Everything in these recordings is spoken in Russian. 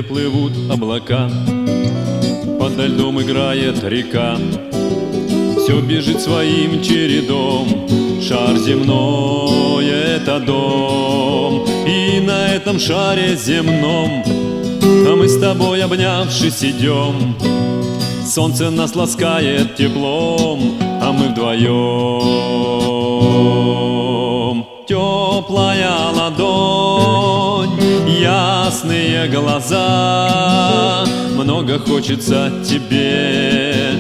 небе плывут облака, подо льдом играет река. Все бежит своим чередом, шар земной — это дом. И на этом шаре земном, а мы с тобой, обнявшись, идем. Солнце нас ласкает теплом, а мы вдвоем. Теплая ладонь, ясные глаза, много хочется тебе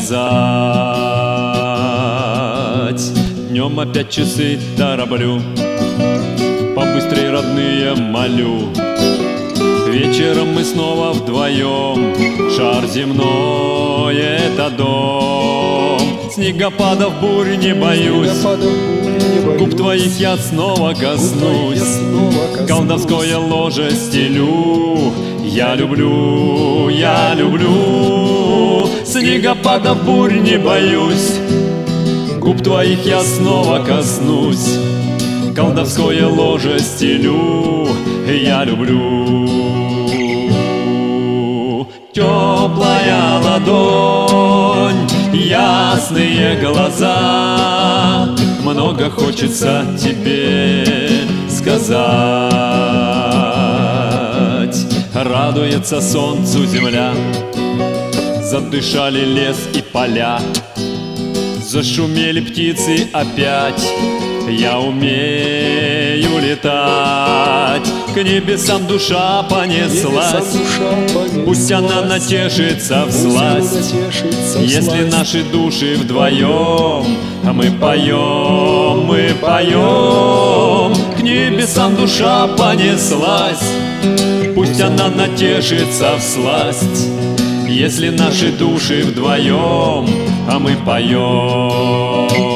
сказать. Днем опять часы тороплю, побыстрей, родные, молю. Вечером мы снова вдвоем, шар земной — это дом. Снегопадов, бурь не боюсь, губ твоих я снова коснусь. Колдовское ложе стелю, я люблю, я люблю. Снегопадов, бурь не боюсь, губ твоих я снова коснусь. Колдовское ложе стелю, я люблю. Теплая ладонь, ясные глаза, много хочется тебе сказать. Радуется солнцу земля, задышали лес и поля, зашумели птицы опять. Я умею летать, к небесам душа понеслась, пусть она натешится всласть. Если наши души вдвоем, а мы поем, мы поем. К небесам душа понеслась, пусть она натешится всласть. Если наши души вдвоем, а мы поем.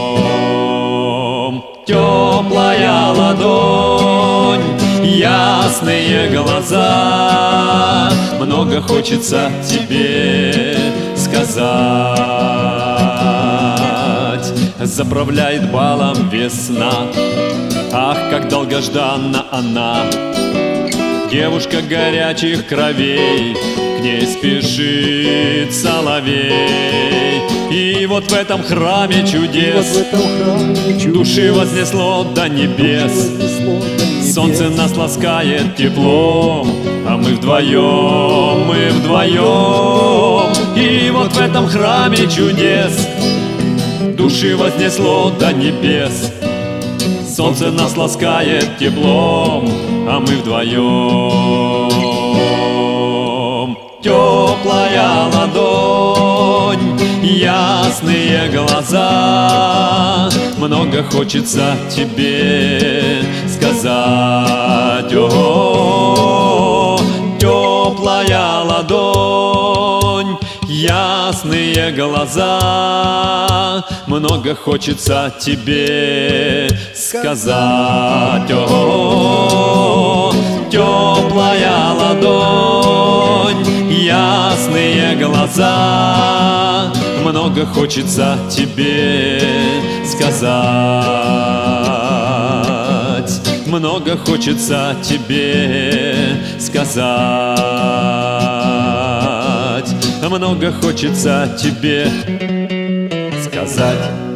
Теплая ладонь, ясные глаза, много хочется тебе сказать. Заправляет балом весна, ах, как долгожданна она. Девушка горячих кровей, к ней спешит соловей. И вот в этом храме чудес души вознесло до небес. Солнце нас ласкает теплом, а мы вдвоем, мы вдвоем. И вот в этом храме чудес души вознесло до небес. Солнце нас ласкает теплом, а мы вдвоем. Теплая ладонь, ясные глаза, много хочется тебе сказать. О, теплая ладонь, ясные глаза, много хочется тебе сказать. О, теплая ладонь, ясные глаза, много хочется тебе сказать. Много хочется тебе сказать. Много хочется тебе сказать.